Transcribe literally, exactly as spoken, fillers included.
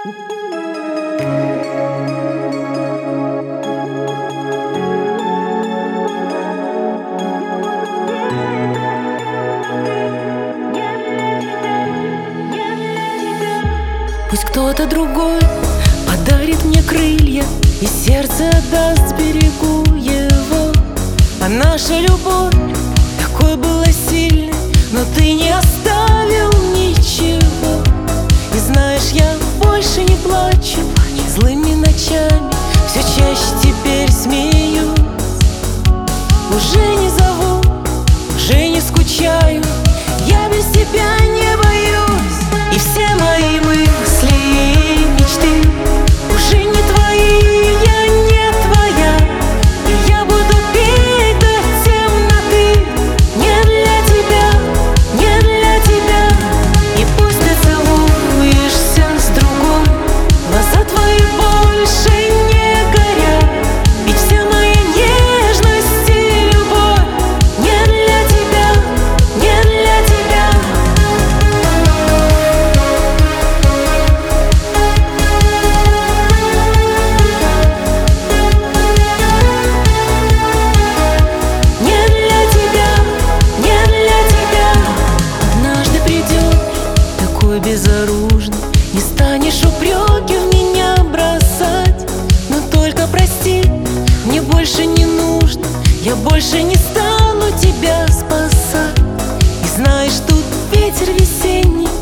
Пусть кто-то другой подарит мне крылья и сердце отдаст, сберегу его. А наша любовь такой была сильной, но ты не оставил ничего. И знаешь, я больше не плачу злыми ночами, все чаще теперь смеюсь. Уже не зову, уже не скучаю, я без тебя не боюсь. И все мои мысли и мечты уже не твои, я не твоя. И я буду петь до темноты не для тебя, не для тебя. И пусть ты целуешься с другой, глаза твои больше не горят. Ведь вся моя нежность и любовь не для тебя, не для тебя. Не для тебя, не для тебя. Однажды придет такой безоружный, не станешь упреки в меня бросать. Но только прости, мне больше не нужно, я больше не стану тебя спасать. И знаешь, тут ветер весенний